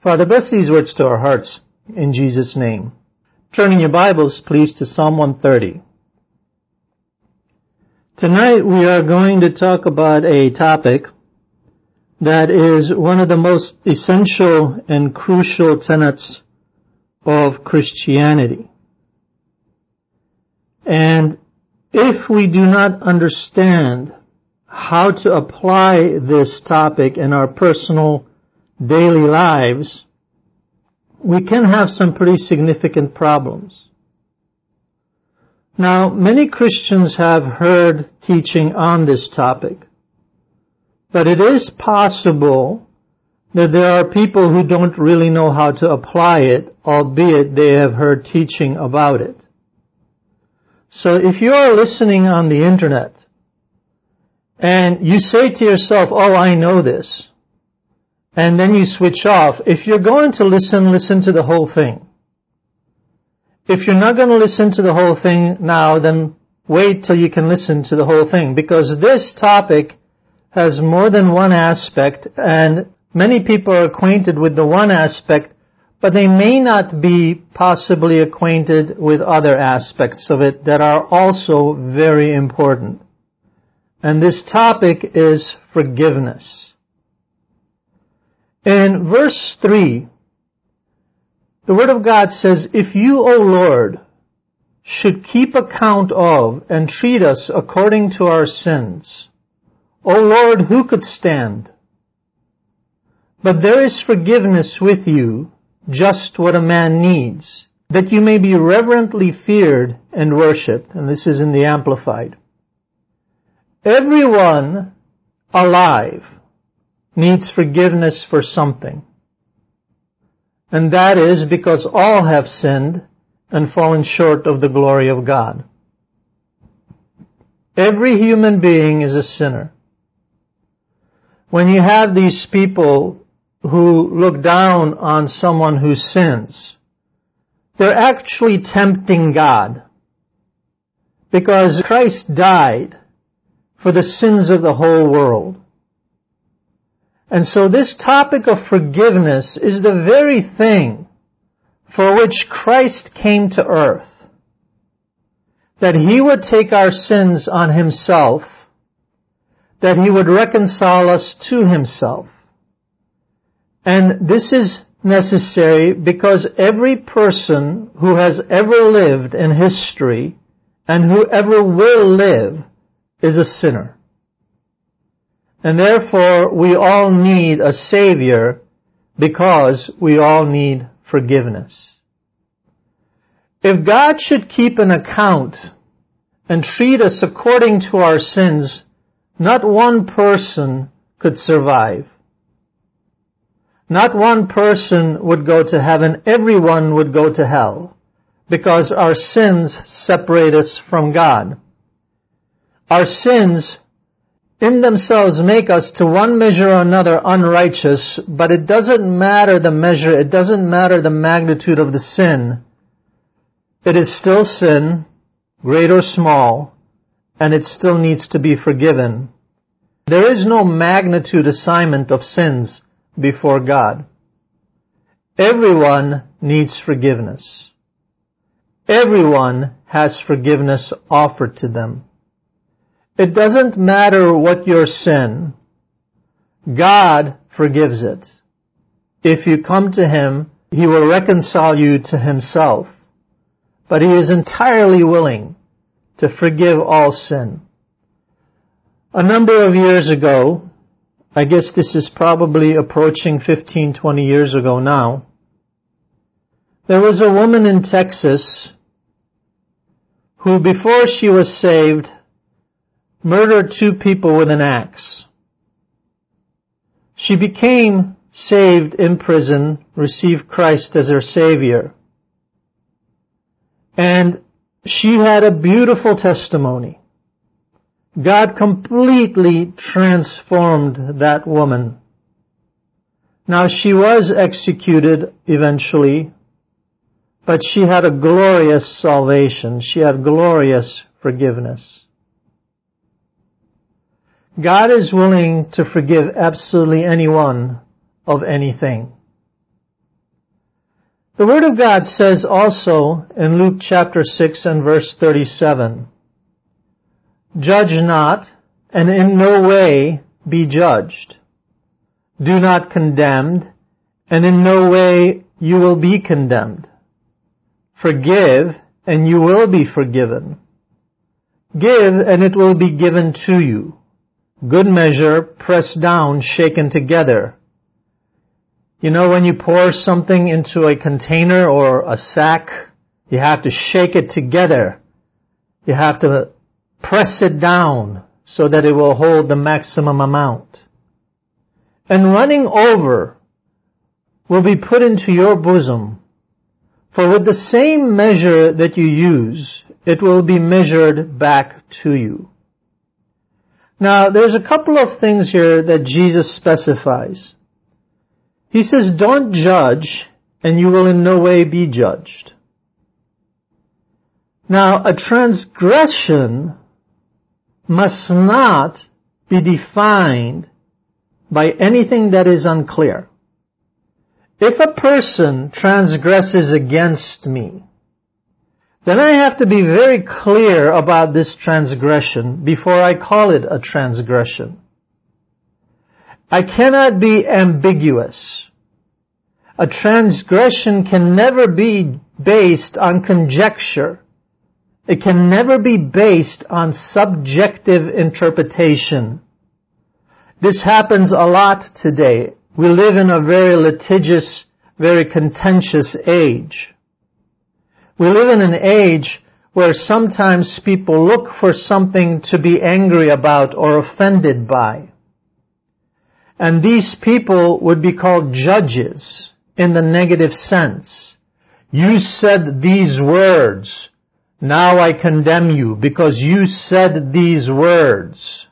Father, bless these words to our hearts in Jesus' name. Turning your Bibles, please, to Psalm 130. Tonight we are going to talk about a topic that is one of the most essential and crucial tenets of Christianity. And if we do not understand how to apply this topic in our personal daily lives, we can have some pretty significant problems. Now, many Christians have heard teaching on this topic, but it is possible that there are people who don't really know how to apply it, albeit they have heard teaching about it. So if you are listening on the internet and you say to yourself, "Oh, I know this," and then you switch off, if you're going to listen to the whole thing. If you're not going to listen to the whole thing now, then wait till you can listen to the whole thing, because this topic has more than one aspect, and many people are acquainted with the one aspect, but they may not be possibly acquainted with other aspects of it that are also very important. And this topic is forgiveness. In verse 3, the Word of God says, "If you, O Lord, should keep account of and treat us according to our sins, O Lord, who could stand? But there is forgiveness with you, just what a man needs, that you may be reverently feared and worshipped." And this is in the Amplified. Everyone alive needs forgiveness for something. And that is because all have sinned and fallen short of the glory of God. Every human being is a sinner. When you have these people who look down on someone who sins, they're actually tempting God, because Christ died for the sins of the whole world. And so this topic of forgiveness is the very thing for which Christ came to earth. That He would take our sins on Himself, that He would reconcile us to Himself. And this is necessary because every person who has ever lived in history and who ever will live is a sinner. And therefore, we all need a Savior because we all need forgiveness. If God should keep an account and treat us according to our sins, not one person could survive. Not one person would go to heaven. Everyone would go to hell, because our sins separate us from God. Our sins in themselves make us to one measure or another unrighteous, but it doesn't matter the measure, it doesn't matter the magnitude of the sin. It is still sin, great or small, and it still needs to be forgiven. There is no magnitude assignment of sins before God. Everyone needs forgiveness. Everyone has forgiveness offered to them. It doesn't matter what your sin, God forgives it. If you come to Him, He will reconcile you to Himself. But He is entirely willing to forgive all sin. A number of years ago, I guess this is probably approaching 15, 20 years ago now, there was a woman in Texas who, before she was saved, murdered 2 people with an axe. She became saved in prison, received Christ as her Savior. And she had a beautiful testimony. God completely transformed that woman. Now, she was executed eventually, but she had a glorious salvation. She had glorious forgiveness. God is willing to forgive absolutely anyone of anything. The Word of God says also in Luke chapter 6 and verse 37, "Judge not, and in no way be judged. Do not condemn, and in no way you will be condemned. Forgive, and you will be forgiven. Give, and it will be given to you. Good measure, pressed down, shaken together." You know, when you pour something into a container or a sack, you have to shake it together. You have to press it down so that it will hold the maximum amount. And running over will be put into your bosom. For with the same measure that you use, it will be measured back to you. Now, there's a couple of things here that Jesus specifies. He says, don't judge, and you will in no way be judged. Now, a transgression must not be defined by anything that is unclear. If a person transgresses against me, then I have to be very clear about this transgression before I call it a transgression. I cannot be ambiguous. A transgression can never be based on conjecture. It can never be based on subjective interpretation. This happens a lot today. We live in a very litigious, very contentious age. We live in an age where sometimes people look for something to be angry about or offended by. And these people would be called judges in the negative sense. You said these words. Now I condemn you because you said these words.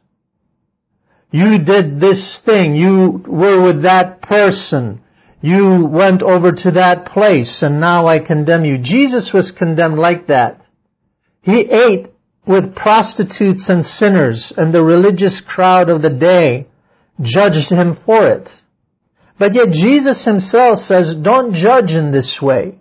You did this thing. You were with that person. You went over to that place and now I condemn you. Jesus was condemned like that. He ate with prostitutes and sinners, and the religious crowd of the day judged him for it. But yet Jesus himself says, don't judge in this way.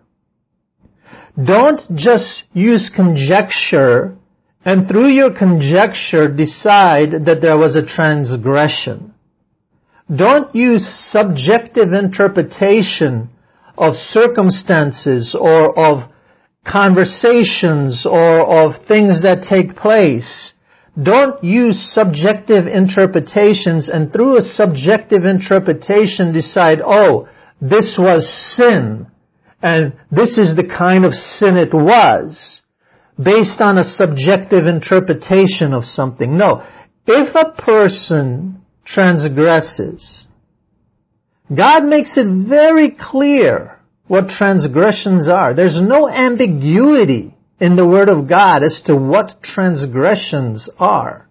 Don't just use conjecture and through your conjecture decide that there was a transgression. Don't use subjective interpretation of circumstances or of conversations or of things that take place. Don't use subjective interpretations and through a subjective interpretation decide, oh, this was sin and this is the kind of sin it was, based on a subjective interpretation of something. No. If a person transgresses, God makes it very clear what transgressions are. There's no ambiguity in the Word of God as to what transgressions are.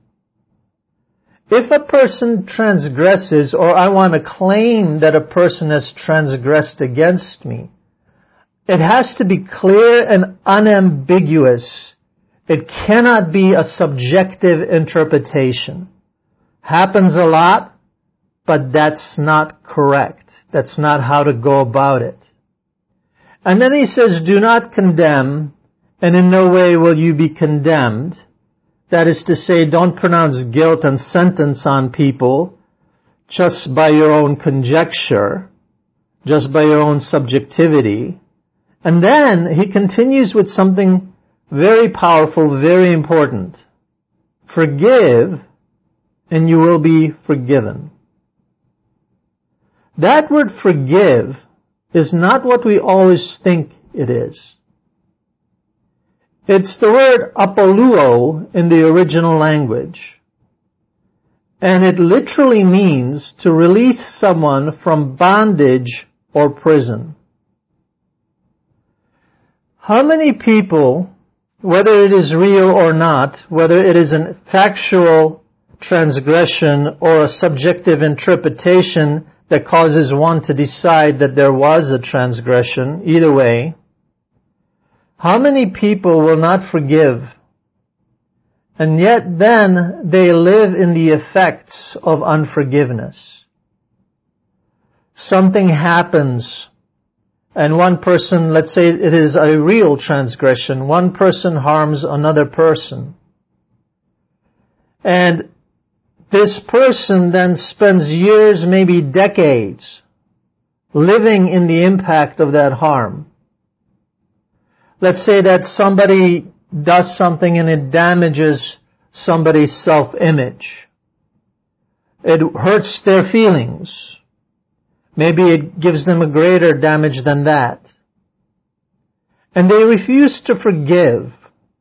If a person transgresses, or I want to claim that a person has transgressed against me, it has to be clear and unambiguous. It cannot be a subjective interpretation. Happens a lot, but that's not correct. That's not how to go about it. And then he says, do not condemn, and in no way will you be condemned. That is to say, don't pronounce guilt and sentence on people just by your own conjecture, just by your own subjectivity. And then he continues with something very powerful, very important. Forgive, and you will be forgiven. That word forgive is not what we always think it is. It's the word apoluo in the original language. And it literally means to release someone from bondage or prison. How many people, whether it is real or not, whether it is a factual transgression or a subjective interpretation that causes one to decide that there was a transgression, either way, how many people will not forgive? And yet then they live in the effects of unforgiveness. Something happens, and one person, let's say it is a real transgression, one person harms another person. And this person then spends years, maybe decades, living in the impact of that harm. Let's say that somebody does something and it damages somebody's self-image. It hurts their feelings. Maybe it gives them a greater damage than that. And they refuse to forgive.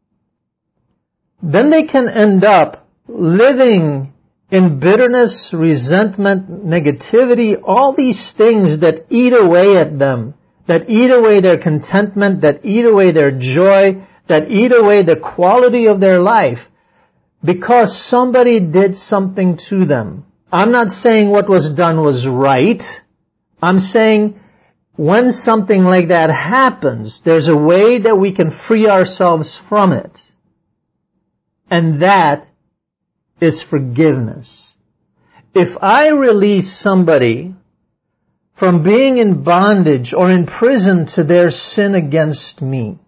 Then they can end up living in bitterness, resentment, negativity, all these things that eat away at them, that eat away their contentment, that eat away their joy, that eat away the quality of their life, because somebody did something to them. I'm not saying what was done was right. I'm saying when something like that happens, there's a way that we can free ourselves from it. And that is forgiveness. If I release somebody from being in bondage or in prison to their sin against me,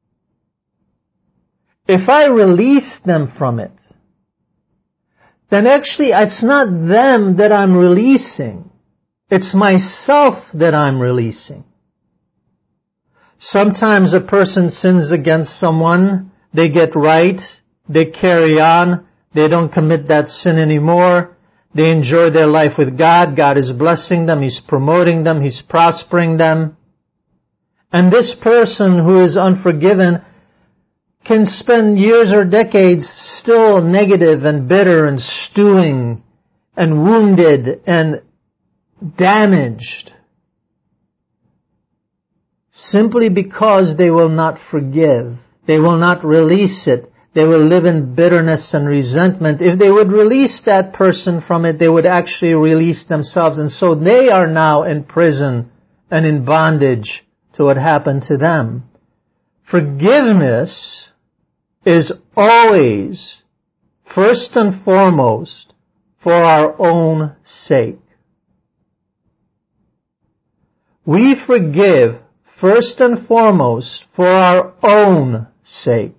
if I release them from it, then actually it's not them that I'm releasing. It's myself that I'm releasing. Sometimes a person sins against someone, they get right, they carry on, they don't commit that sin anymore, they enjoy their life with God, God is blessing them, He's promoting them, He's prospering them. And this person who is unforgiven can spend years or decades still negative and bitter and stewing and wounded and damaged, simply because they will not forgive. They will not release it. They will live in bitterness and resentment. If they would release that person from it, they would actually release themselves. And so they are now in prison and in bondage to what happened to them. Forgiveness is always, first and foremost, for our own sake. We forgive first and foremost for our own sake.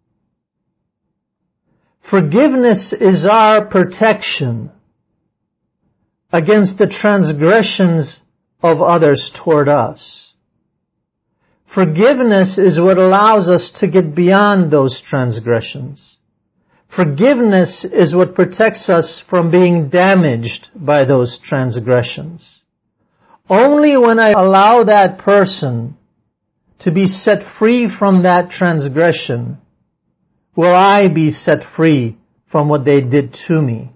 Forgiveness is our protection against the transgressions of others toward us. Forgiveness is what allows us to get beyond those transgressions. Forgiveness is what protects us from being damaged by those transgressions. Only when I allow that person to be set free from that transgression will I be set free from what they did to me.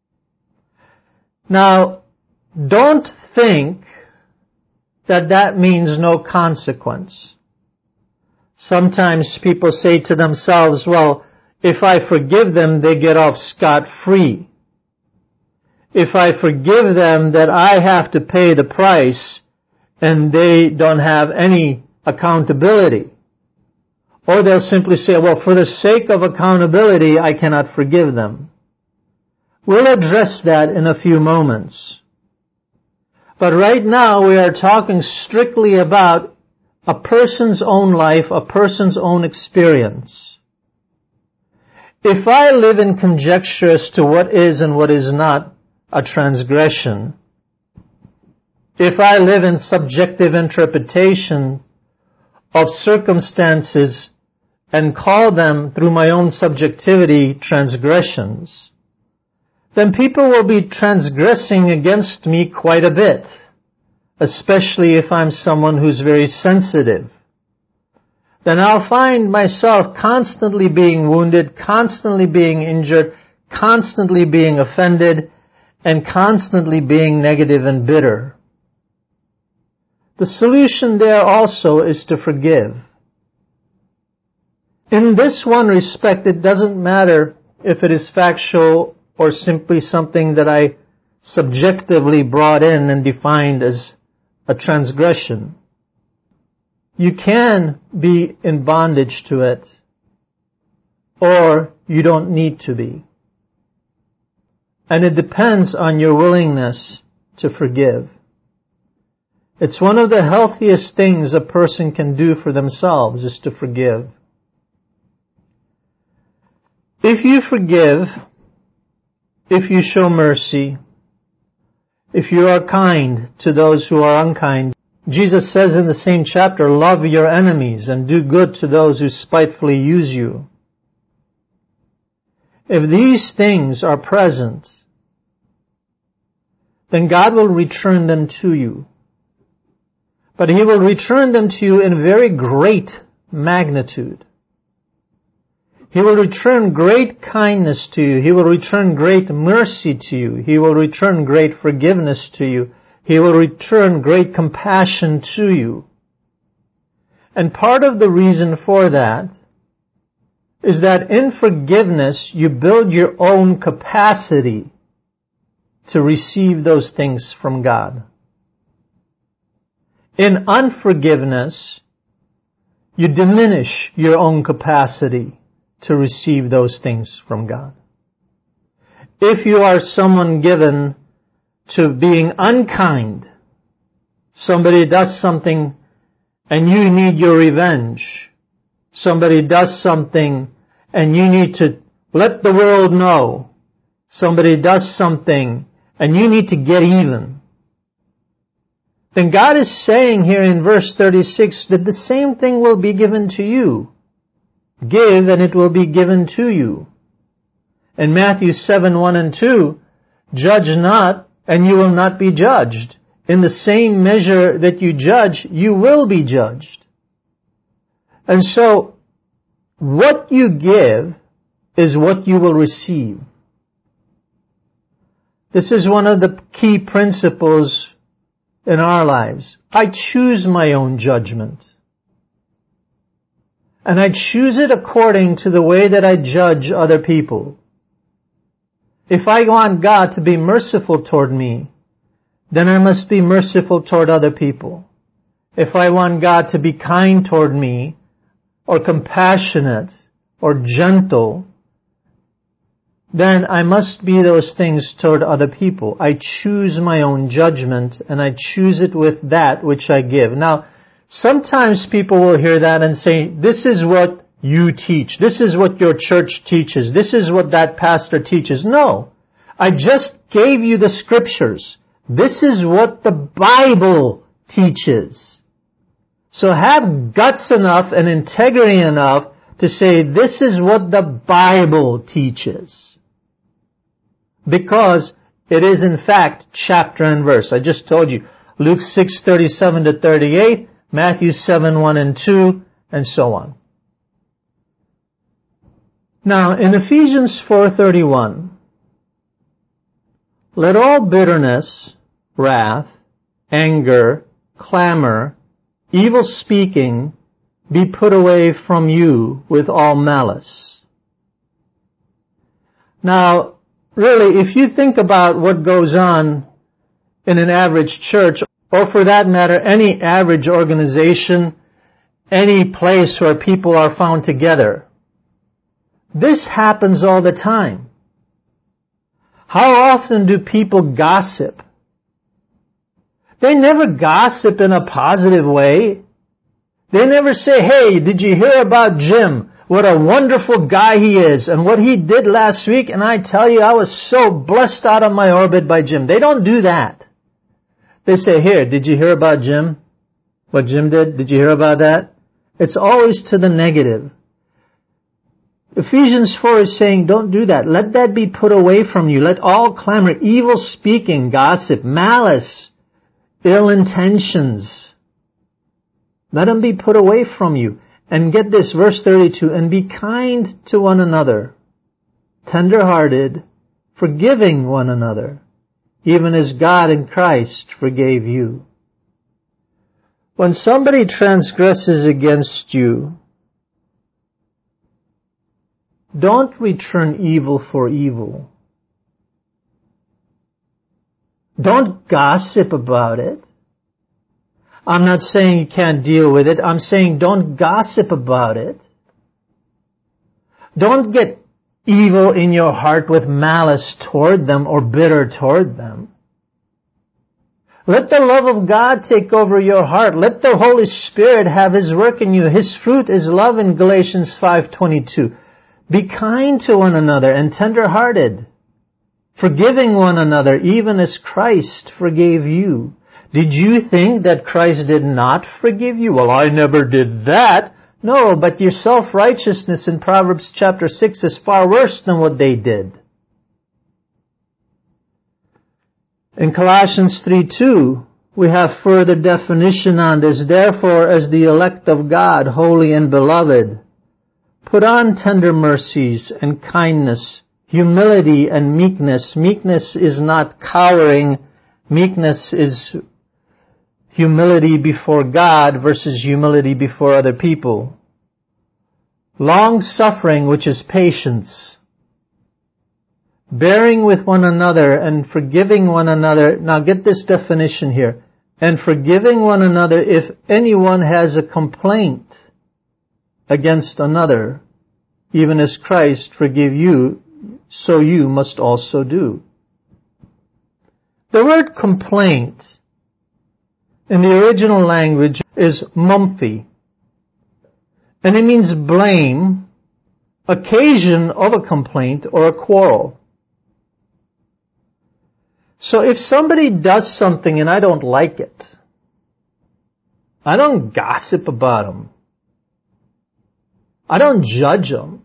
Now, don't think that that means no consequence. Sometimes people say to themselves, well, if I forgive them, they get off scot-free. If I forgive them, that I have to pay the price and they don't have any accountability. Or they'll simply say, well, for the sake of accountability, I cannot forgive them. We'll address that in a few moments. But right now we are talking strictly about a person's own life, a person's own experience. If I live in conjecture as to what is and what is not a transgression, if I live in subjective interpretation of circumstances and call them through my own subjectivity transgressions, then people will be transgressing against me quite a bit, especially if I'm someone who's very sensitive. Then I'll find myself constantly being wounded, constantly being injured, constantly being offended, and constantly being negative and bitter. The solution there also is to forgive. In this one respect, it doesn't matter if it is factual or simply something that I subjectively brought in and defined as a transgression. You can be in bondage to it, or you don't need to be. And it depends on your willingness to forgive. It's one of the healthiest things a person can do for themselves is to forgive. If you forgive, if you show mercy, if you are kind to those who are unkind, Jesus says in the same chapter, love your enemies and do good to those who spitefully use you. If these things are present, then God will return them to you. But He will return them to you in very great magnitude. He will return great kindness to you. He will return great mercy to you. He will return great forgiveness to you. He will return great compassion to you. And part of the reason for that is that in forgiveness you build your own capacity to receive those things from God. In unforgiveness, you diminish your own capacity to receive those things from God. If you are someone given to being unkind, somebody does something and you need your revenge, somebody does something and you need to let the world know, somebody does something and you need to get even, then God is saying here in verse 36 that the same thing will be given to you. Give and it will be given to you. In Matthew 7:1 and 2, judge not and you will not be judged. In the same measure that you judge, you will be judged. And so, what you give is what you will receive. This is one of the key principles in our lives. I choose my own judgment. And I choose it according to the way that I judge other people. If I want God to be merciful toward me, then I must be merciful toward other people. If I want God to be kind toward me, or compassionate, or gentle, then I must be those things toward other people. I choose my own judgment, and I choose it with that which I give. Now, sometimes people will hear that and say, this is what you teach. This is what your church teaches. This is what that pastor teaches. No. I just gave you the scriptures. This is what the Bible teaches. So have guts enough and integrity enough to say, this is what the Bible teaches. Because it is in fact chapter and verse. I just told you, Luke 6:37 to 38, Matthew 7:1 and 2, and so on. Now, in Ephesians 4:31, let all bitterness, wrath, anger, clamor, evil speaking be put away from you with all malice. Now, really, if you think about what goes on in an average church, or for that matter, any average organization, any place where people are found together, this happens all the time. How often do people gossip? They never gossip in a positive way. They never say, hey, did you hear about Jim? What a wonderful guy he is and what he did last week. And I tell you, I was so blessed out of my orbit by Jim. They don't do that. They say, here, did you hear about Jim? What Jim did? Did you hear about that? It's always to the negative. Ephesians 4 is saying, don't do that. Let that be put away from you. Let all clamor, evil speaking, gossip, malice, ill intentions, let them be put away from you. And get this, verse 32, and be kind to one another, tender-hearted, forgiving one another, even as God in Christ forgave you. When somebody transgresses against you, don't return evil for evil. Don't gossip about it. I'm not saying you can't deal with it. I'm saying don't gossip about it. Don't get evil in your heart with malice toward them or bitter toward them. Let the love of God take over your heart. Let the Holy Spirit have His work in you. His fruit is love in Galatians 5:22. Be kind to one another and tender-hearted, forgiving one another even as Christ forgave you. Did you think that Christ did not forgive you? Well, I never did that. No, but your self-righteousness in Proverbs chapter 6 is far worse than what they did. In Colossians 3:2, we have further definition on this. Therefore, as the elect of God, holy and beloved, put on tender mercies and kindness, humility and meekness. Meekness is not cowering. Meekness is humility before God versus humility before other people. Long-suffering, which is patience. Bearing with one another and forgiving one another. Now get this definition here. And forgiving one another if anyone has a complaint against another, even as Christ forgave you, so you must also do. The word complaint in the original language is mumphy, and it means blame, occasion of a complaint or a quarrel. So if somebody does something and I don't like it, I don't gossip about them. I don't judge them.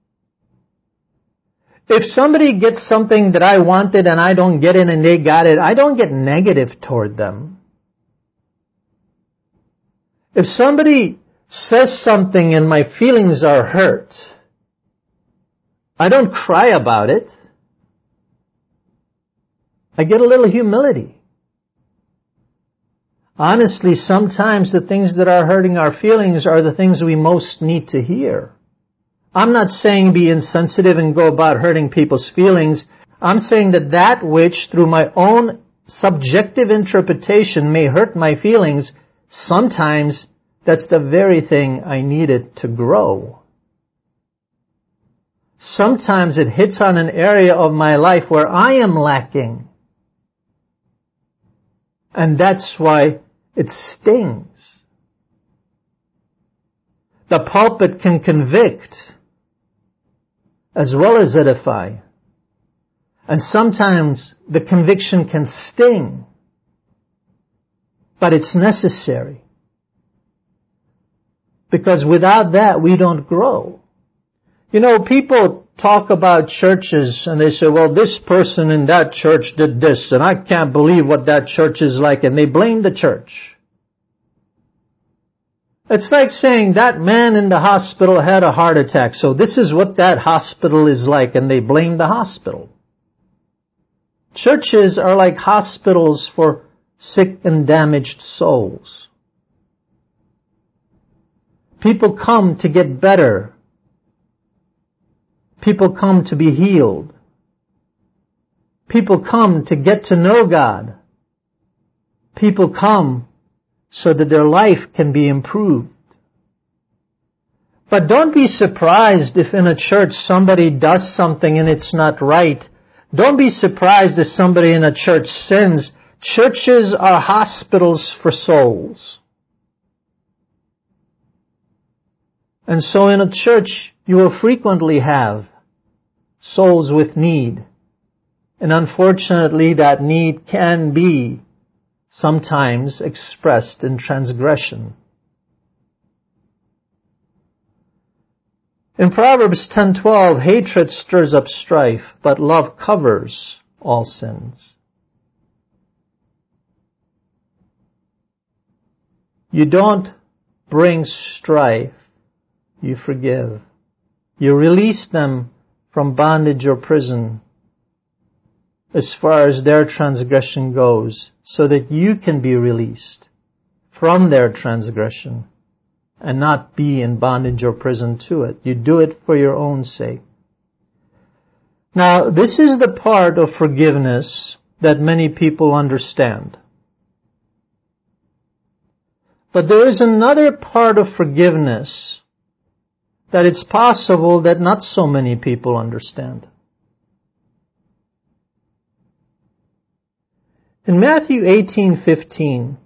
If somebody gets something that I wanted and I don't get it and they got it, I don't get negative toward them. If somebody says something and my feelings are hurt, I don't cry about it. I get a little humility. Honestly, sometimes the things that are hurting our feelings are the things we most need to hear. I'm not saying be insensitive and go about hurting people's feelings. I'm saying that which, through my own subjective interpretation, may hurt my feelings, sometimes that's the very thing I needed to grow. Sometimes it hits on an area of my life where I am lacking. And that's why it stings. The pulpit can convict as well as edify. And sometimes the conviction can sting. But it's necessary. Because without that, we don't grow. You know, people talk about churches and they say, well, this person in that church did this and I can't believe what that church is like, and they blame the church. It's like saying that man in the hospital had a heart attack, so this is what that hospital is like, and they blame the hospital. Churches are like hospitals for sick and damaged souls. People come to get better. People come to be healed. People come to get to know God. People come so that their life can be improved. But don't be surprised if in a church somebody does something and it's not right. Don't be surprised if somebody in a church sins. Churches are hospitals for souls. And so in a church, you will frequently have souls with need. And unfortunately, that need can be sometimes expressed in transgression. In Proverbs 10:12, hatred stirs up strife, but love covers all sins. You don't bring strife, you forgive. You release them from bondage or prison as far as their transgression goes, so that you can be released from their transgression and not be in bondage or prison to it. You do it for your own sake. Now, this is the part of forgiveness that many people understand. But there is another part of forgiveness that it's possible that not so many people understand. In Matthew 18:15,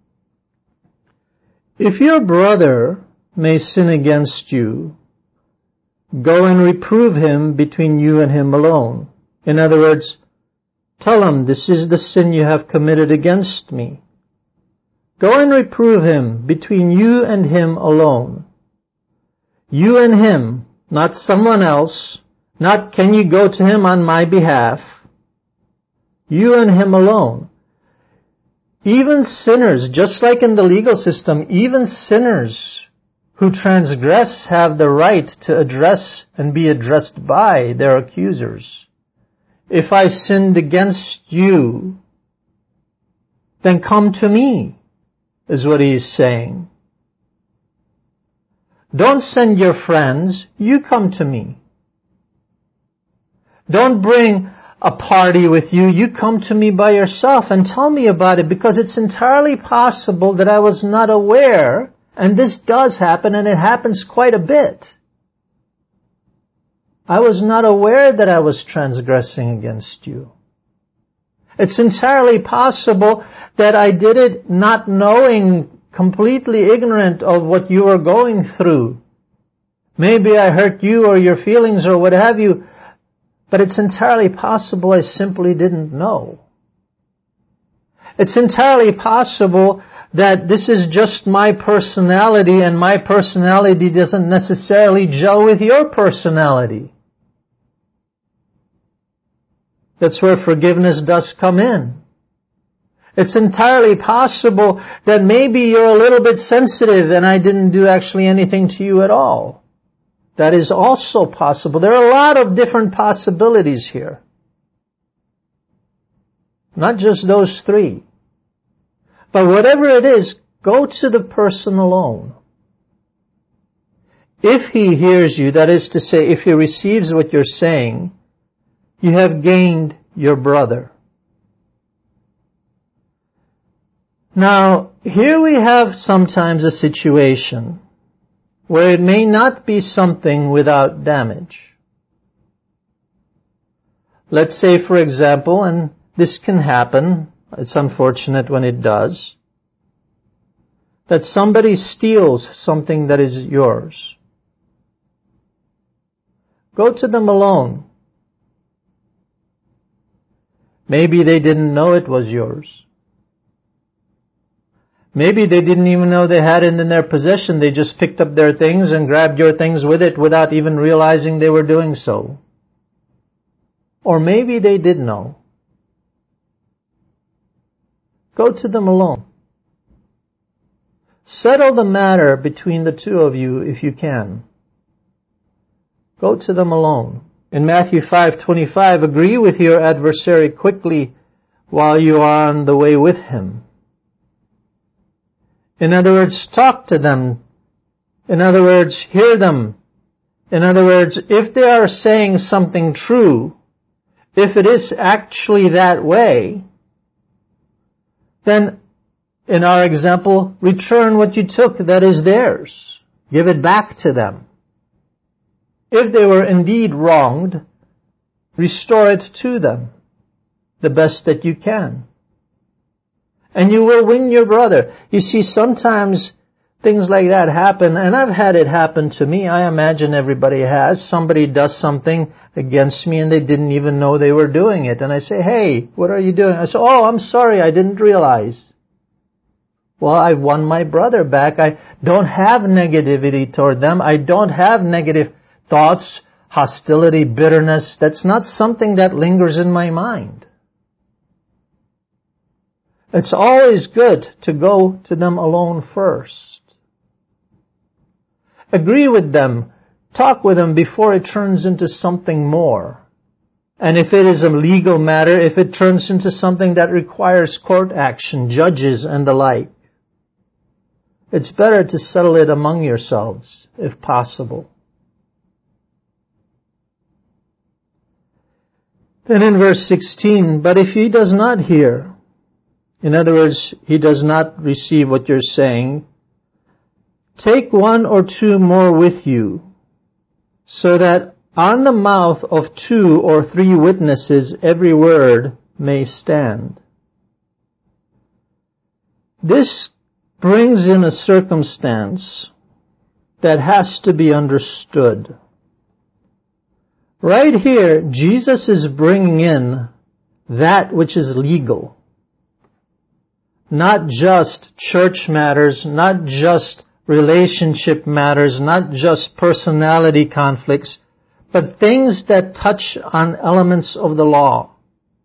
if your brother may sin against you, go and reprove him between you and him alone. In other words, tell him, this is the sin you have committed against me. Go and reprove him between you and him alone. You and him, not someone else. Not can you go to him on my behalf. You and him alone. Even sinners, just like in the legal system, even sinners who transgress have the right to address and be addressed by their accusers. If I sinned against you, then come to me, is what he is saying. Don't send your friends, you come to me. Don't bring a party with you, you come to me by yourself and tell me about it, because it's entirely possible that I was not aware, and this does happen, and it happens quite a bit. I was not aware that I was transgressing against you. It's entirely possible that I did it not knowing, completely ignorant of what you were going through. Maybe I hurt you or your feelings or what have you, but it's entirely possible I simply didn't know. It's entirely possible that this is just my personality, and my personality doesn't necessarily gel with your personality. That's where forgiveness does come in. It's entirely possible that maybe you're a little bit sensitive and I didn't do actually anything to you at all. That is also possible. There are a lot of different possibilities here. Not just those three. But whatever it is, go to the person alone. If he hears you, that is to say, if he receives what you're saying, you have gained your brother. Now, here we have sometimes a situation where it may not be something without damage. Let's say, for example, and this can happen, it's unfortunate when it does, that somebody steals something that is yours. Go to them alone. Maybe they didn't know it was yours. Maybe they didn't even know they had it in their possession. They just picked up their things and grabbed your things with it without even realizing they were doing so. Or maybe they did know. Go to them alone. Settle the matter between the two of you if you can. Go to them alone. In Matthew 5:25, agree with your adversary quickly while you are on the way with him. In other words, talk to them. In other words, hear them. In other words, if they are saying something true, if it is actually that way, then, in our example, return what you took that is theirs. Give it back to them. If they were indeed wronged, restore it to them the best that you can. And you will win your brother. You see, sometimes things like that happen, and I've had it happen to me. I imagine everybody has. Somebody does something against me and they didn't even know they were doing it. And I say, hey, what are you doing? I say, oh, I'm sorry, I didn't realize. Well, I've won my brother back. I don't have negativity toward them. I don't have negative thoughts, hostility, bitterness. That's not something that lingers in my mind. It's always good to go to them alone first. Agree with them. Talk with them before it turns into something more. And if it is a legal matter, if it turns into something that requires court action, judges and the like, it's better to settle it among yourselves, if possible. Then in verse 16, but if he does not hear, in other words, he does not receive what you're saying, take one or two more with you, so that on the mouth of 2 or 3 witnesses every word may stand. This brings in a circumstance that has to be understood. Right here, Jesus is bringing in that which is legal. Not just church matters, not just relationship matters, not just personality conflicts, but things that touch on elements of the law.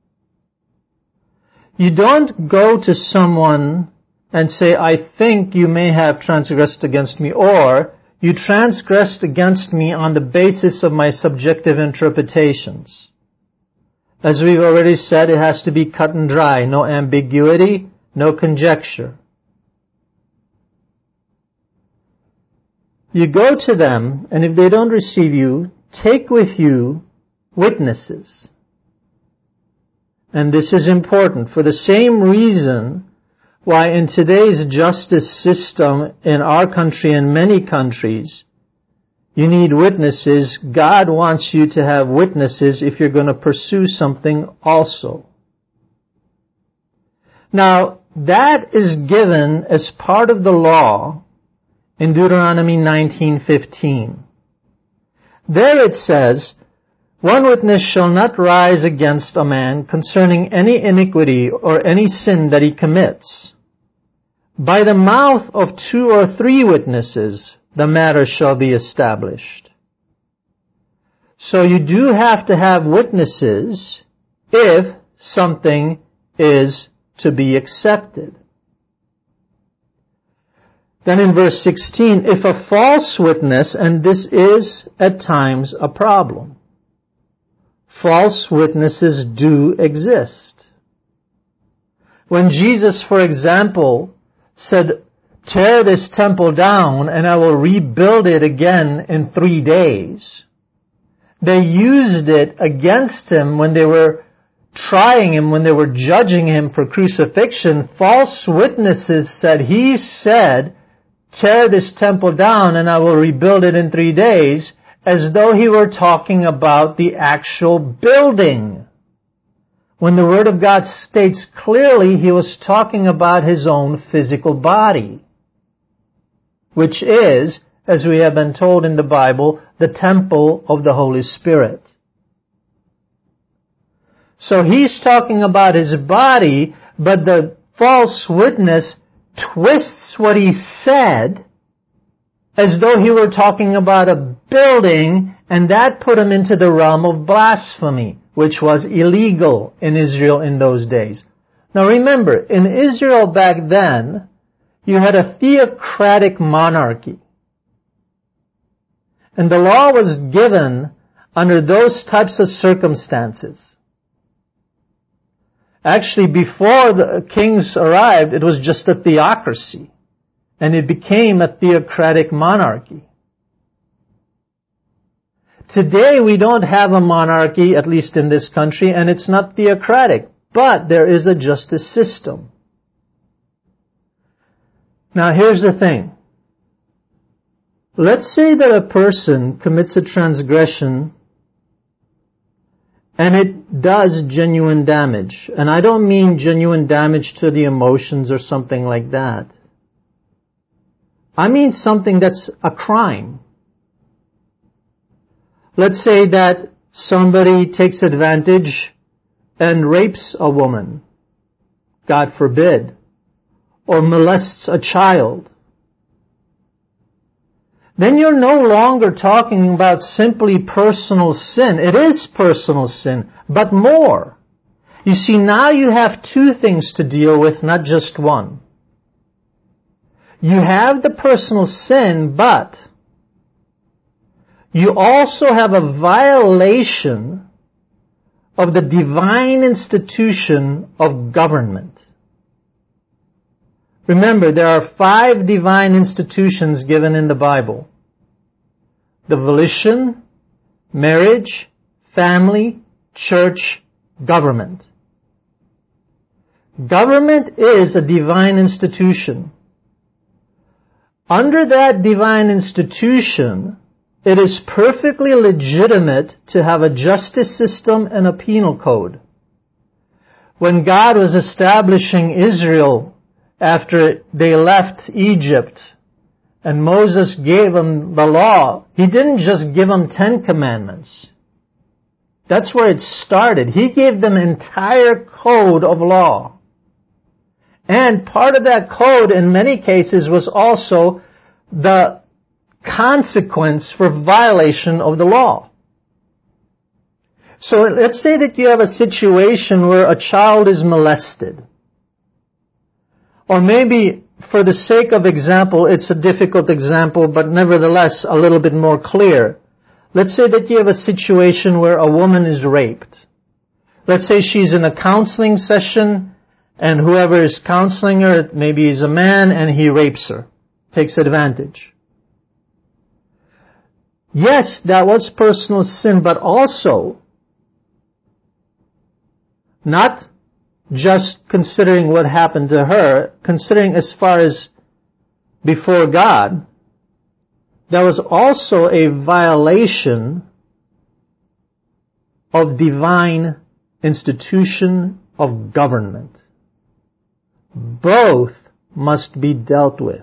You don't go to someone and say, I think you may have transgressed against me, or you transgressed against me on the basis of my subjective interpretations. As we've already said, it has to be cut and dry, no ambiguity, no conjecture. You go to them, and if they don't receive you, take with you witnesses. And this is important for the same reason why in today's justice system in our country and many countries, you need witnesses. God wants you to have witnesses if you're going to pursue something also. Now, that is given as part of the law in Deuteronomy 19:15. There it says, one witness shall not rise against a man concerning any iniquity or any sin that he commits. By the mouth of 2 or 3 witnesses, the matter shall be established. So you do have to have witnesses if something is to be accepted. Then in verse 16, if a false witness, and this is at times a problem. False witnesses do exist. When Jesus, for example, said, tear this temple down and I will rebuild it again in 3 days, they used it against him when they were trying him, when they were judging him for crucifixion. False witnesses said, he said, tear this temple down and I will rebuild it in 3 days, as though he were talking about the actual building. When the Word of God states clearly he was talking about his own physical body, which is, as we have been told in the Bible, the temple of the Holy Spirit. So he's talking about his body, but the false witness twists what he said as though he were talking about a building, and that put him into the realm of blasphemy, which was illegal in Israel in those days. Now remember, in Israel back then, you had a theocratic monarchy. And the law was given under those types of circumstances. Actually, before the kings arrived, it was just a theocracy. And it became a theocratic monarchy. Today we don't have a monarchy, at least in this country, and it's not theocratic. But there is a justice system. Now here's the thing. Let's say that a person commits a transgression and it does genuine damage. And I don't mean genuine damage to the emotions or something like that. I mean something that's a crime. Let's say that somebody takes advantage and rapes a woman, God forbid, or molests a child. Then you're no longer talking about simply personal sin. It is personal sin, but more. You see, now you have 2 things to deal with, not just one. You have the personal sin, but you also have a violation of the divine institution of government. Remember, there are 5 divine institutions given in the Bible. The volition, marriage, family, church, government. Government is a divine institution. Under that divine institution, it is perfectly legitimate to have a justice system and a penal code. When God was establishing Israel after they left Egypt and Moses gave them the law, He didn't just give them 10 commandments. That's where it started. He gave them an entire code of law. And part of that code in many cases was also the consequence for violation of the law. So let's say that you have a situation where a child is molested. Or maybe, for the sake of example, it's a difficult example, but nevertheless a little bit more clear. Let's say that you have a situation where a woman is raped. Let's say she's in a counseling session, and whoever is counseling her, maybe he's a man, and he rapes her, takes advantage. Yes, that was personal sin, but also not just considering what happened to her, considering as far as before God, there was also a violation of divine institution of government. Both must be dealt with.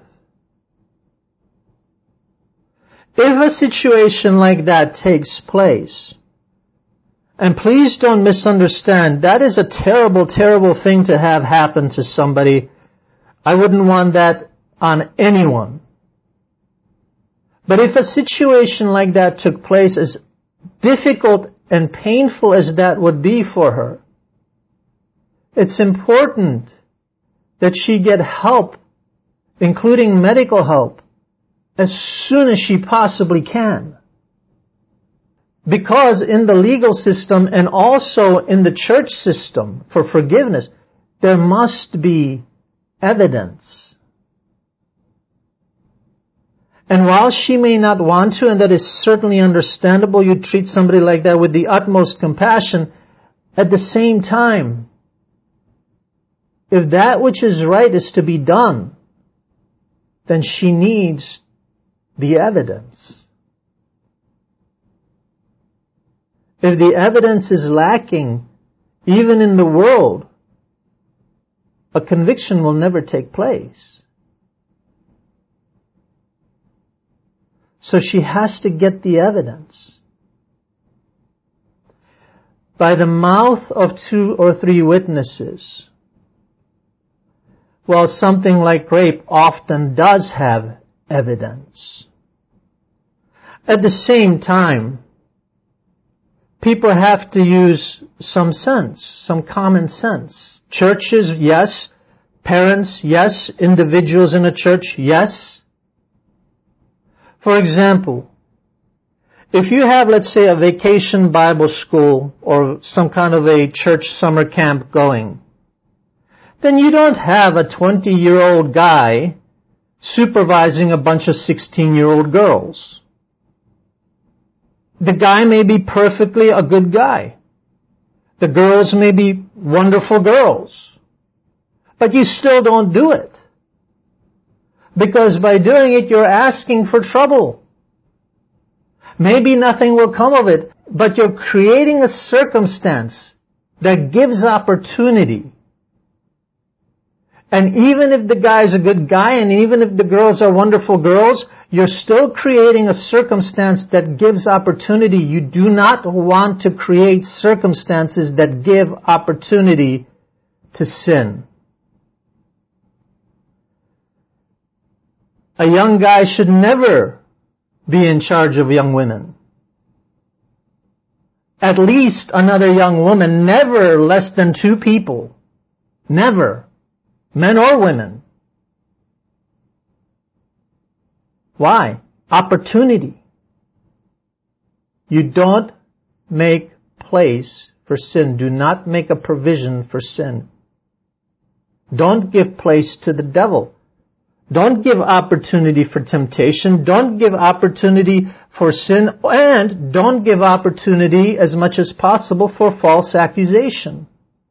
If a situation like that takes place, and please don't misunderstand, that is a terrible, terrible thing to have happen to somebody. I wouldn't want that on anyone. But if a situation like that took place, as difficult and painful as that would be for her, it's important that she get help, including medical help, as soon as she possibly can. Because in the legal system and also in the church system for forgiveness, there must be evidence. And while she may not want to, and that is certainly understandable, you treat somebody like that with the utmost compassion, at the same time, if that which is right is to be done, then she needs the evidence. If the evidence is lacking, even in the world, a conviction will never take place. So she has to get the evidence. By the mouth of 2 or 3 witnesses, well, something like rape often does have evidence. At the same time, people have to use some sense, some common sense. Churches, yes. Parents, yes. Individuals in a church, yes. For example, if you have, let's say, a vacation Bible school or some kind of a church summer camp going, then you don't have a 20-year-old guy supervising a bunch of 16-year-old girls. The guy may be perfectly a good guy. The girls may be wonderful girls. But you still don't do it. Because by doing it, you're asking for trouble. Maybe nothing will come of it, but you're creating a circumstance that gives opportunity. And even if the guy is a good guy, and even if the girls are wonderful girls, you're still creating a circumstance that gives opportunity. You do not want to create circumstances that give opportunity to sin. A young guy should never be in charge of young women. At least another young woman, never less than 2 people. Never. Men or women. Why? Opportunity. You don't make place for sin. Do not make a provision for sin. Don't give place to the devil. Don't give opportunity for temptation. Don't give opportunity for sin. And don't give opportunity as much as possible for false accusation.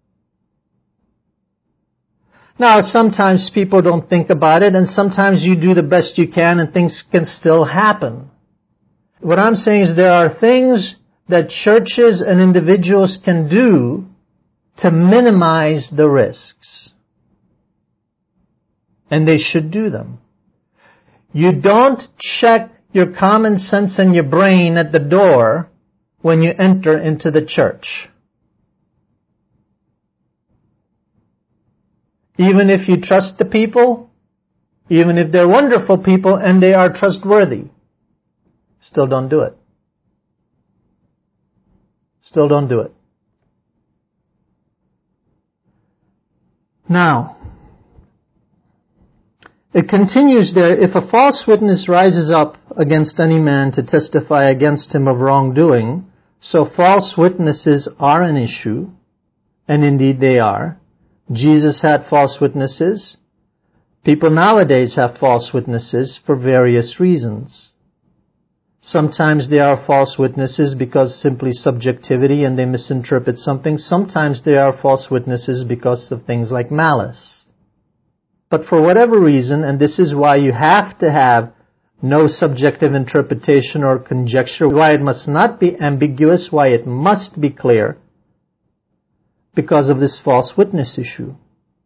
Now, sometimes people don't think about it, and sometimes you do the best you can and things can still happen. What I'm saying is there are things that churches and individuals can do to minimize the risks. and they should do them. You don't check your common sense and your brain at the door when you enter into the church. Even if you trust the people, even if they're wonderful people and they are trustworthy, still don't do it. Still don't do it. Now, it continues there, if a false witness rises up against any man to testify against him of wrongdoing, so false witnesses are an issue, and indeed they are. Jesus had false witnesses. People nowadays have false witnesses for various reasons. Sometimes they are false witnesses because simply subjectivity and they misinterpret something. Sometimes they are false witnesses because of things like malice. But for whatever reason, and this is why you have to have no subjective interpretation or conjecture, why it must not be ambiguous, why it must be clear, because of this false witness issue.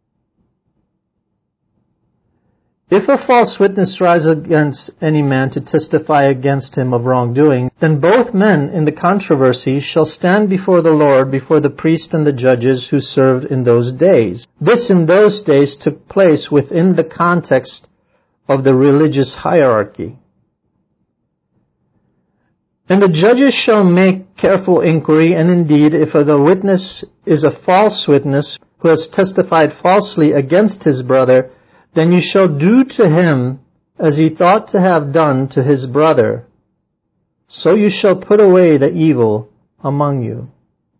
If a false witness rises against any man to testify against him of wrongdoing, then both men in the controversy shall stand before the Lord, before the priest and the judges who served in those days. This in those days took place within the context of the religious hierarchy. And the judges shall make careful inquiry, and indeed, if the witness is a false witness who has testified falsely against his brother, then you shall do to him as he thought to have done to his brother. So you shall put away the evil among you.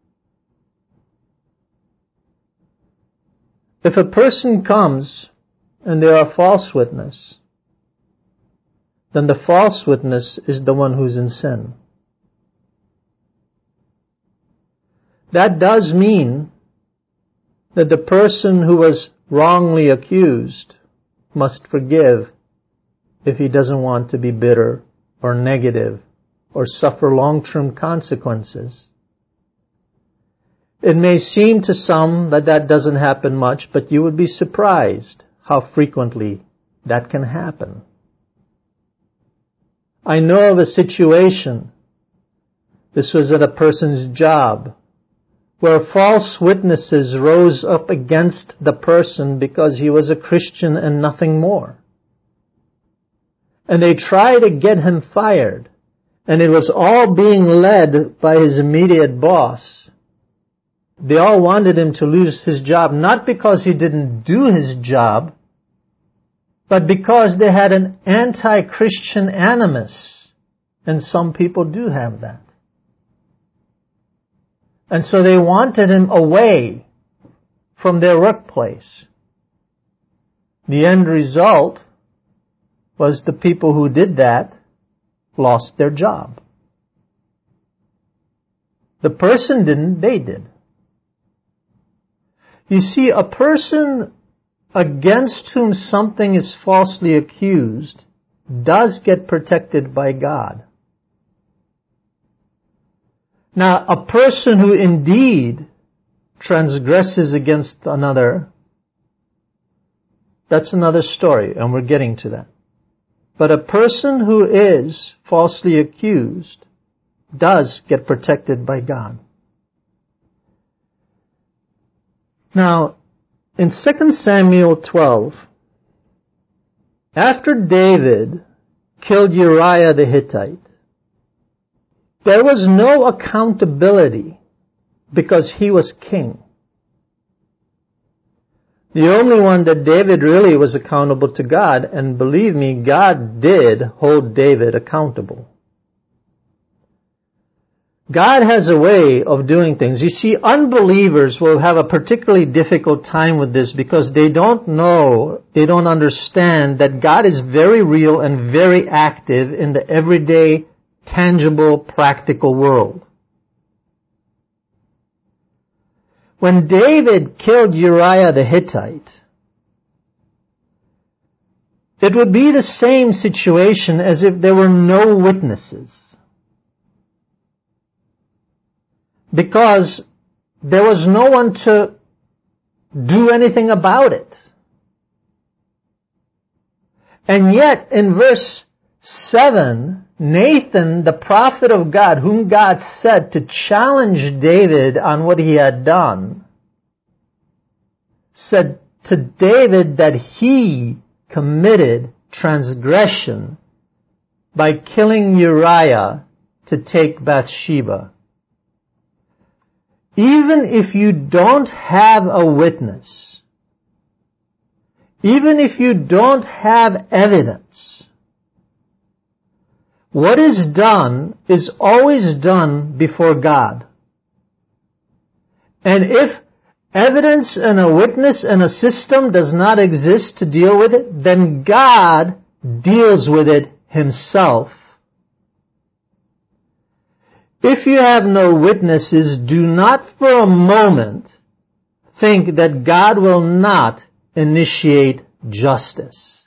If a person comes and they are a false witness, then the false witness is the one who's in sin. That does mean that the person who was wrongly accused must forgive if he doesn't want to be bitter or negative or suffer long-term consequences. It may seem to some that that doesn't happen much, but you would be surprised how frequently that can happen. I know of a situation, this was at a person's job, where false witnesses rose up against the person because he was a Christian and nothing more. And they tried to get him fired, and it was all being led by his immediate boss. They all wanted him to lose his job, not because he didn't do his job, but because they had an anti-Christian animus. And some people do have that. And so they wanted him away from their workplace. The end result was the people who did that lost their job. The person didn't, they did. You see, a person against whom something is falsely accused does get protected by God. Now, a person who indeed transgresses against another, that's another story, and we're getting to that. But a person who is falsely accused does get protected by God. Now, in 2 Samuel 12, after David killed Uriah the Hittite, there was no accountability because he was king. The only one that David really was accountable to God, and believe me, God did hold David accountable. God has a way of doing things. You see, unbelievers will have a particularly difficult time with this because they don't know, they don't understand that God is very real and very active in the everyday, tangible, practical world. When David killed Uriah the Hittite, it would be the same situation as if there were no witnesses. Because there was no one to do anything about it. And yet, in verse 7, Nathan, the prophet of God, whom God sent to challenge David on what he had done, said to David that he committed transgression by killing Uriah to take Bathsheba. Even if you don't have a witness, even if you don't have evidence, what is done is always done before God. And if evidence and a witness and a system does not exist to deal with it, then God deals with it Himself. If you have no witnesses, do not for a moment think that God will not initiate justice.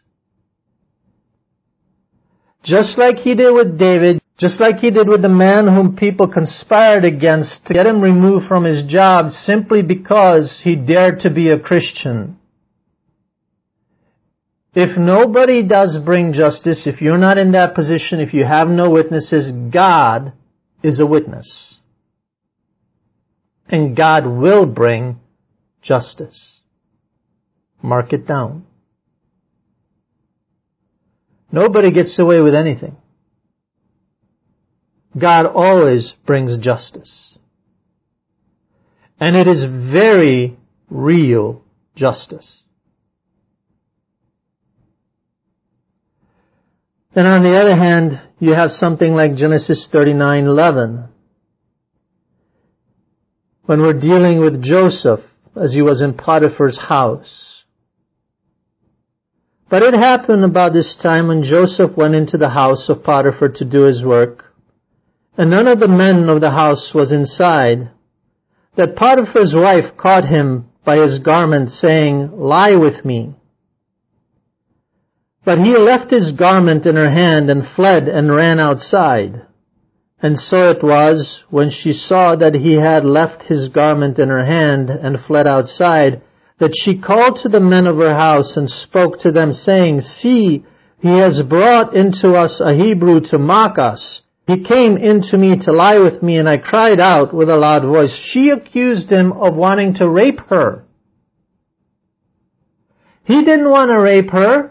Just like He did with David, just like He did with the man whom people conspired against to get him removed from his job simply because he dared to be a Christian. If nobody does bring justice, if you're not in that position, if you have no witnesses, God is a witness. And God will bring justice. Mark it down. Nobody gets away with anything. God always brings justice. And it is very real justice. Then on the other hand, you have something like Genesis 39:11. When we're dealing with Joseph as he was in Potiphar's house. But it happened about this time when Joseph went into the house of Potiphar to do his work, and none of the men of the house was inside, that Potiphar's wife caught him by his garment, saying, "Lie with me." But he left his garment in her hand and fled and ran outside. And so it was, when she saw that he had left his garment in her hand and fled outside, that she called to the men of her house and spoke to them, saying, "See, he has brought into us a Hebrew to mock us. He came in to me to lie with me, and I cried out with a loud voice." She accused him of wanting to rape her. He didn't want to rape her.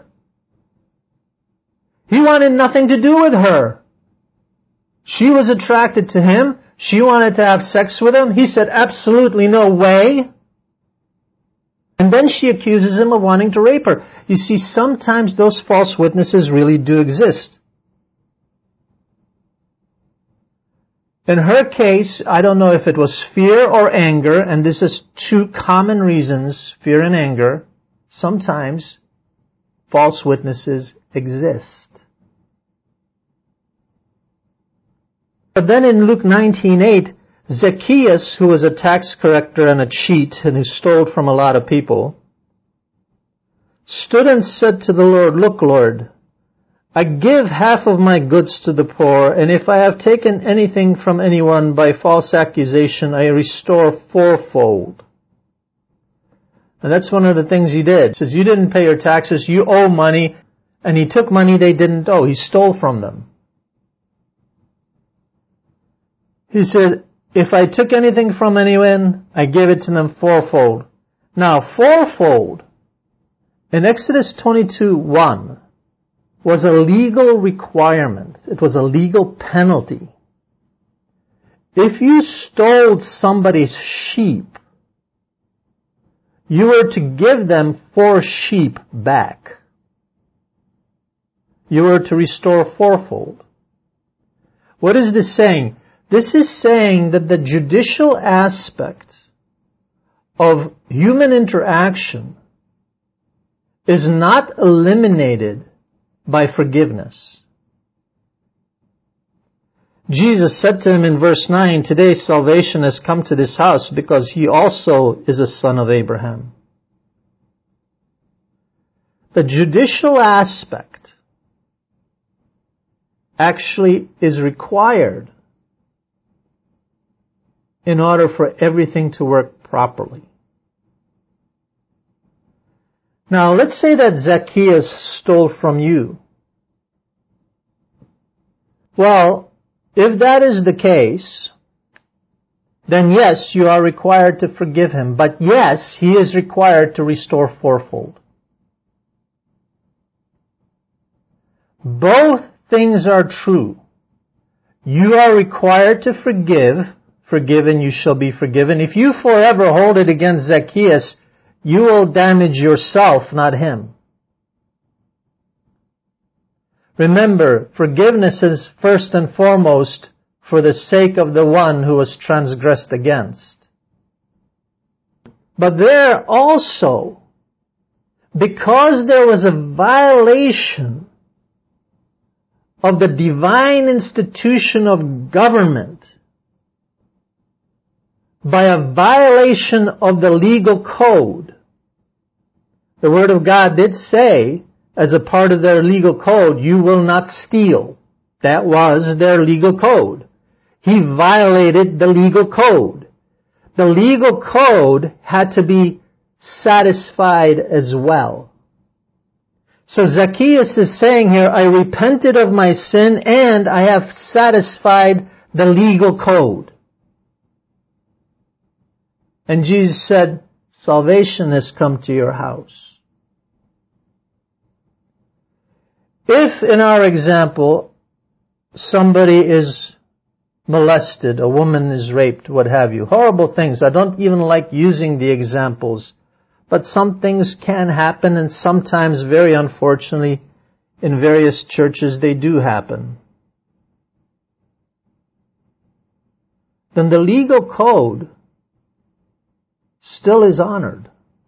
He wanted nothing to do with her. She was attracted to him. She wanted to have sex with him. He said, "Absolutely no way." And then she accuses him of wanting to rape her. You see, sometimes those false witnesses really do exist. In her case, I don't know if it was fear or anger, and this is two common reasons, fear and anger. Sometimes false witnesses exist. But then in Luke 19:8, Zacchaeus, who was a tax collector and a cheat and who stole from a lot of people, stood and said to the Lord, "Look, Lord, I give half of my goods to the poor, and if I have taken anything from anyone by false accusation, I restore fourfold." And that's one of the things he did. He says, "You didn't pay your taxes, you owe money," and he took money they didn't owe. He stole from them. He said, "If I took anything from anyone, I give it to them fourfold." Now, fourfold in Exodus 22:1 was a legal requirement. It was a legal penalty. If you stole somebody's sheep, you were to give them 4 sheep back. You were to restore fourfold. What is this saying? This is saying that the judicial aspect of human interaction is not eliminated by forgiveness. Jesus said to him in verse 9, "Today salvation has come to this house because he also is a son of Abraham." The judicial aspect actually is required in order for everything to work properly. Now, let's say that Zacchaeus stole from you. Well, if that is the case, then yes, you are required to forgive him. But yes, he is required to restore fourfold. Both things are true. You are required to forgive. Forgiven, you shall be forgiven. If you forever hold it against Zacchaeus, you will damage yourself, not him. Remember, forgiveness is first and foremost for the sake of the one who was transgressed against. But there also, because there was a violation of the divine institution of government, by a violation of the legal code. The Word of God did say, as a part of their legal code, you will not steal. That was their legal code. He violated the legal code. The legal code had to be satisfied as well. So Zacchaeus is saying here, I repented of my sin and I have satisfied the legal code. And Jesus said, salvation has come to your house. If, in our example, somebody is molested, a woman is raped, what have you, horrible things. I don't even like using the examples, but some things can happen, and sometimes, very unfortunately, in various churches they do happen. Then the legal code still is honored.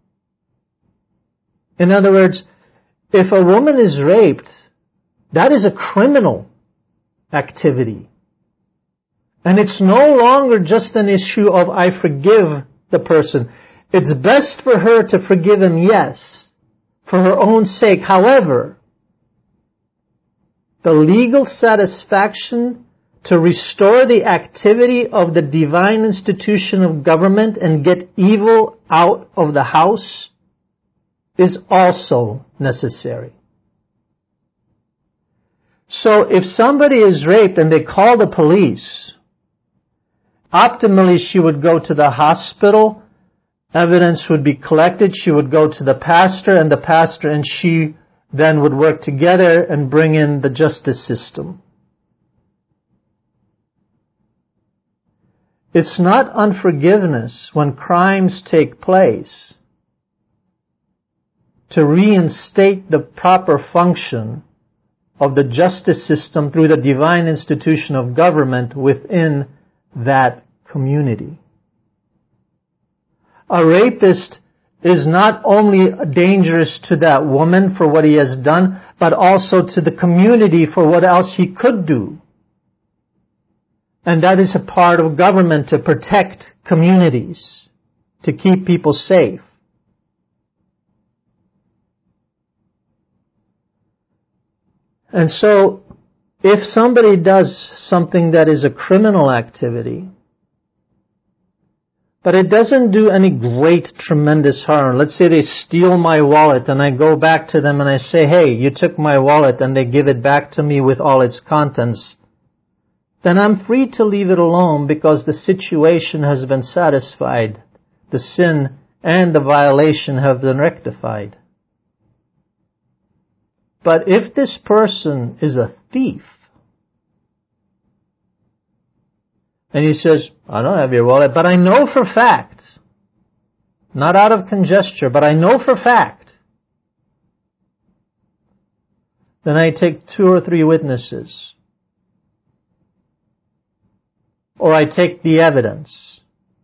In other words, if a woman is raped, that is a criminal activity. And it's no longer just an issue of I forgive the person. It's best for her to forgive him, yes, for her own sake. However, the legal satisfaction to restore the activity of the divine institution of government and get evil out of the house is also necessary. So if somebody is raped and they call the police, optimally she would go to the hospital, evidence would be collected, she would go to the pastor, and the pastor and she then would work together and bring in the justice system. It's not unforgiveness when crimes take place to reinstate the proper function of the justice system through the divine institution of government within that community. A rapist is not only dangerous to that woman for what he has done, but also to the community for what else he could do. And that is a part of government, to protect communities, to keep people safe. And so, if somebody does something that is a criminal activity, but it doesn't do any great, tremendous harm. Let's say they steal my wallet and I go back to them and I say, hey, you took my wallet, and they give it back to me with all its contents. Then I'm free to leave it alone because the situation has been satisfied. The sin and the violation have been rectified. But if this person is a thief, and he says, I don't have your wallet, but I know for fact, not out of conjecture, but I know for fact, then I take 2 or 3 witnesses. Or I take the evidence.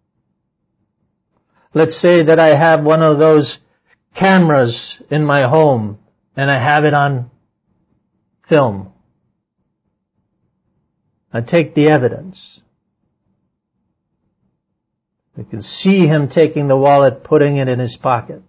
Let's say that I have one of those cameras in my home and I have it on film. I take the evidence. I can see him taking the wallet, putting it in his pocket.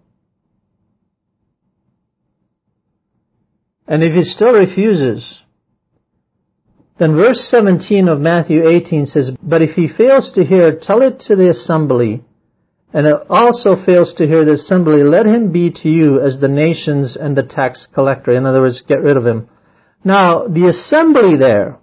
And if he still refuses, then verse 17 of Matthew 18 says, but if he fails to hear, tell it to the assembly, And it also fails to hear the assembly, let him be to you as the nations and the tax collector. In other words, get rid of him. Now, the assembly there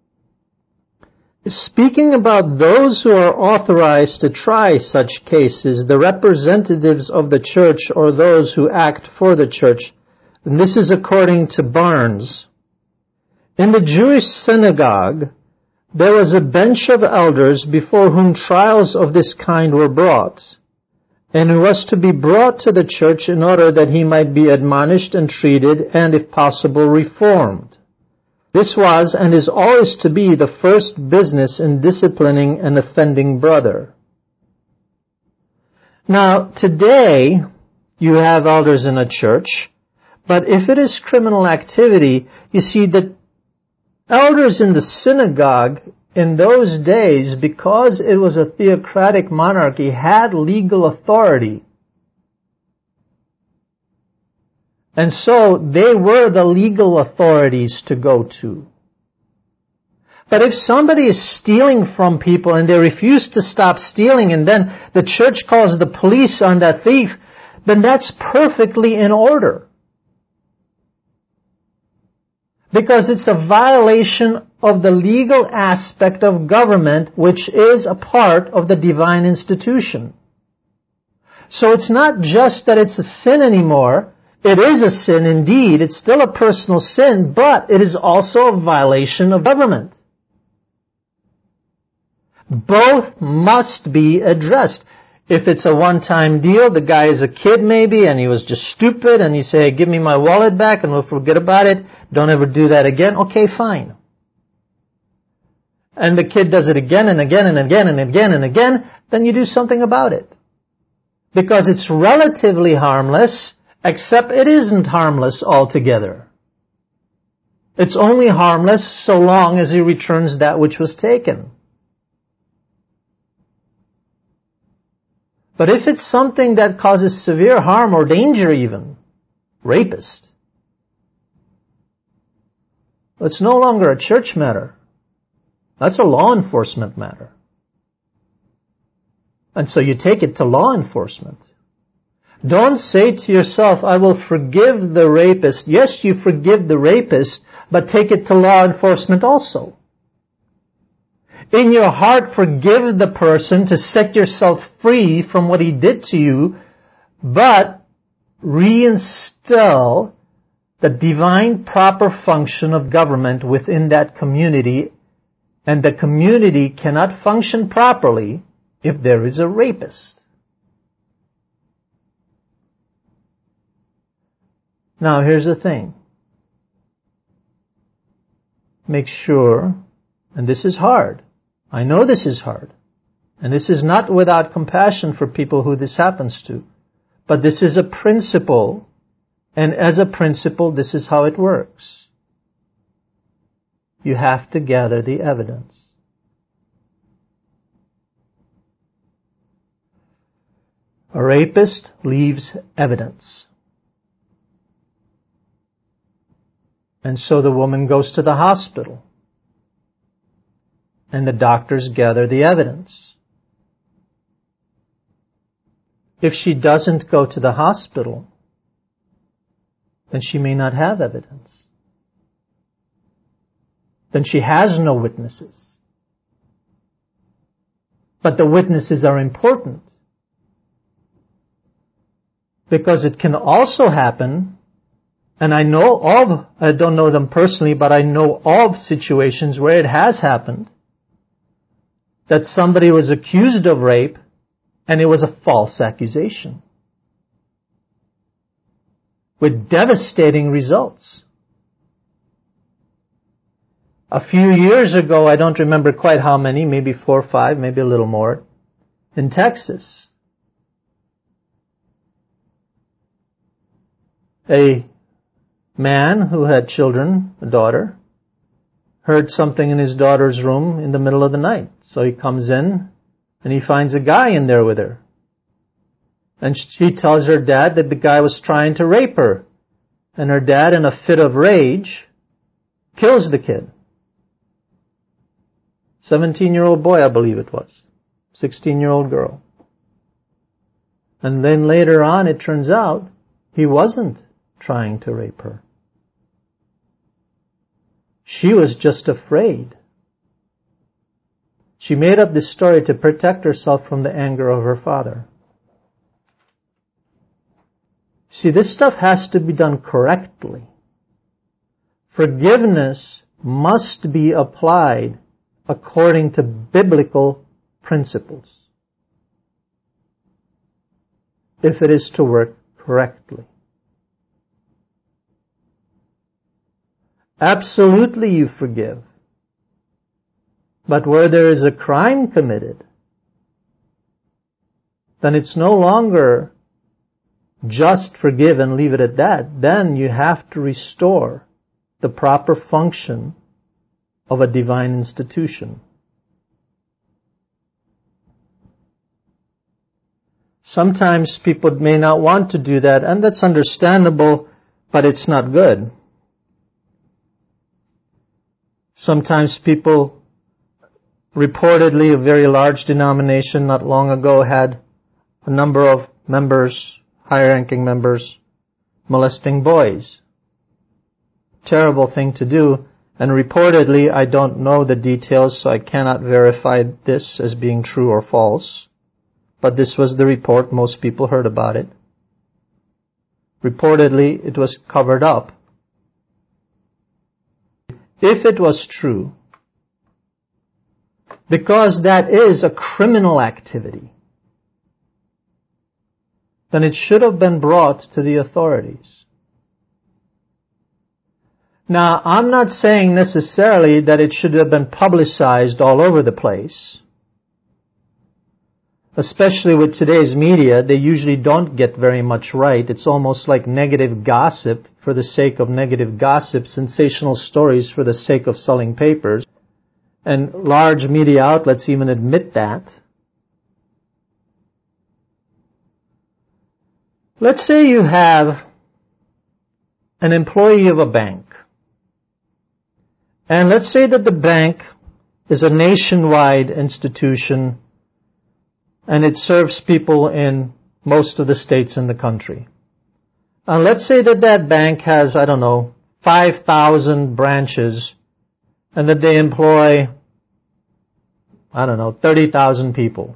is speaking about those who are authorized to try such cases, the representatives of the church or those who act for the church. And this is according to Barnes. In the Jewish synagogue, there was a bench of elders before whom trials of this kind were brought, and who was to be brought to the church in order that he might be admonished and treated, and if possible reformed. This was and is always to be the first business in disciplining an offending brother. Now, today, you have elders in a church, but if it is criminal activity, you see that elders in the synagogue in those days, because it was a theocratic monarchy, had legal authority. And so they were the legal authorities to go to. But if somebody is stealing from people and they refuse to stop stealing, and then the church calls the police on that thief, then that's perfectly in order. Because it's a violation of the legal aspect of government, which is a part of the divine institution. So it's not just that it's a sin anymore. It is a sin indeed. It's still a personal sin, but it is also a violation of government. Both must be addressed. If it's a one-time deal, the guy is a kid maybe, and he was just stupid, and you say, give me my wallet back, and we'll forget about it. Don't ever do that again. Okay, fine. And the kid does it again and again and again and again and again, then you do something about it. Because it's relatively harmless, except it isn't harmless altogether. It's only harmless so long as he returns that which was taken. But if it's something that causes severe harm or danger even, rapist, it's no longer a church matter. That's a law enforcement matter. And so you take it to law enforcement. Don't say to yourself, I will forgive the rapist. Yes, you forgive the rapist, but take it to law enforcement also. In your heart, forgive the person to set yourself free from what he did to you, but reinstill the divine proper function of government within that community, and the community cannot function properly if there is a rapist. Now, here's the thing. Make sure, and this is hard. I know this is hard. And this is not without compassion for people who this happens to. But this is a principle, and as a principle, this is how it works. You have to gather the evidence. A rapist leaves evidence. And so the woman goes to the hospital. And the doctors gather the evidence. If she doesn't go to the hospital, then she may not have evidence. Then she has no witnesses. But the witnesses are important. Because it can also happen, and I don't know them personally, but I know of situations where it has happened, that somebody was accused of rape, and it was a false accusation. With devastating results. A few years ago, I don't remember quite how many, maybe 4 or 5, maybe a little more, in Texas, a man who had children, a daughter, heard something in his daughter's room in the middle of the night. So he comes in and he finds a guy in there with her. And she tells her dad that the guy was trying to rape her. And her dad, in a fit of rage, kills the kid. 17-year-old boy, I believe it was. 16-year-old girl. And then later on it turns out he wasn't trying to rape her. She was just afraid. She made up this story to protect herself from the anger of her father. See, this stuff has to be done correctly. Forgiveness must be applied according to biblical principles if it is to work correctly. Absolutely you forgive. But where there is a crime committed, then it's no longer just forgive and leave it at that. Then you have to restore the proper function of a divine institution. Sometimes people may not want to do that, and that's understandable, but it's not good. Sometimes people, reportedly a very large denomination not long ago, had a number of members, high-ranking members, molesting boys. Terrible thing to do. And reportedly, I don't know the details, so I cannot verify this as being true or false. But this was the report. Most people heard about it. Reportedly, it was covered up. If it was true, because that is a criminal activity, then it should have been brought to the authorities. Now, I'm not saying necessarily that it should have been publicized all over the place. Especially with today's media, they usually don't get very much right. It's almost like negative gossip for the sake of negative gossip, sensational stories for the sake of selling papers. And large media outlets even admit that. Let's say you have an employee of a bank. And let's say that the bank is a nationwide institution and it serves people in most of the states in the country. And let's say that that bank has, 5,000 branches and that they employ, 30,000 people.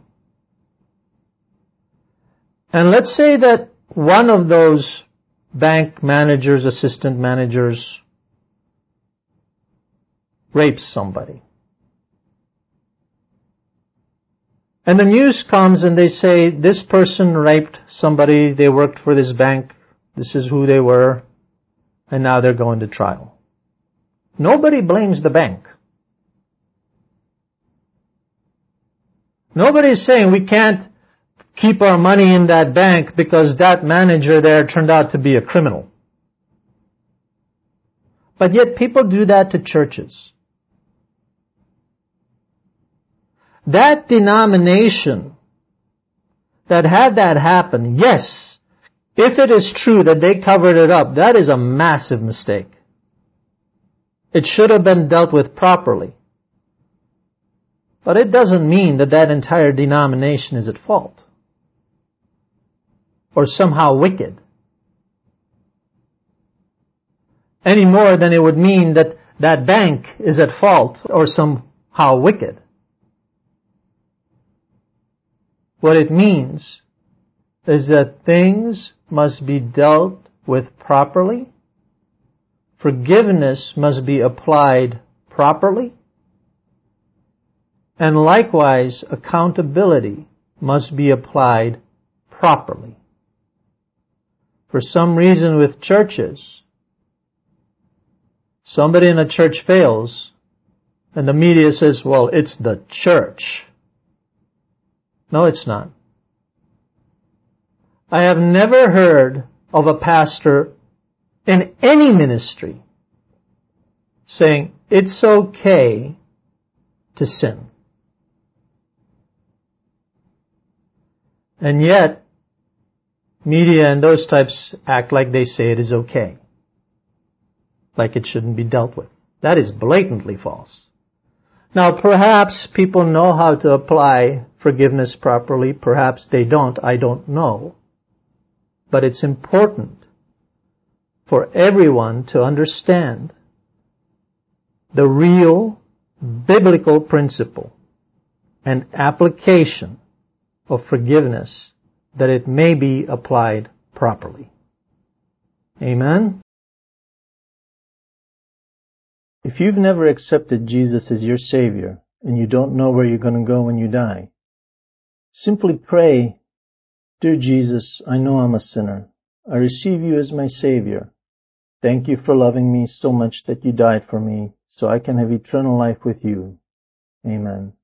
And let's say that one of those bank managers, assistant managers, rapes somebody. And the news comes and they say, this person raped somebody, they worked for this bank, this is who they were, and now they're going to trial. Nobody blames the bank. Nobody is saying we can't keep our money in that bank because that manager there turned out to be a criminal. But yet people do that to churches. That denomination that had that happen, yes, if it is true that they covered it up, that is a massive mistake. It should have been dealt with properly. But it doesn't mean that that entire denomination is at fault or somehow wicked. Any more than it would mean that that bank is at fault or somehow wicked. What it means is that things must be dealt with properly, forgiveness must be applied properly, and likewise accountability must be applied properly. For some reason with churches, somebody in a church fails, and the media says, well, it's the church. No, it's not. I have never heard of a pastor in any ministry saying it's okay to sin. And yet, media and those types act like they say it is okay. Like it shouldn't be dealt with. That is blatantly false. Now, perhaps people know how to apply forgiveness properly. Perhaps they don't. I don't know. But it's important for everyone to understand the real biblical principle and application of forgiveness, that it may be applied properly. Amen? If you've never accepted Jesus as your Savior and you don't know where you're going to go when you die, simply pray, "Dear Jesus, I know I'm a sinner. I receive you as my Savior. Thank you for loving me so much that you died for me so I can have eternal life with you. Amen."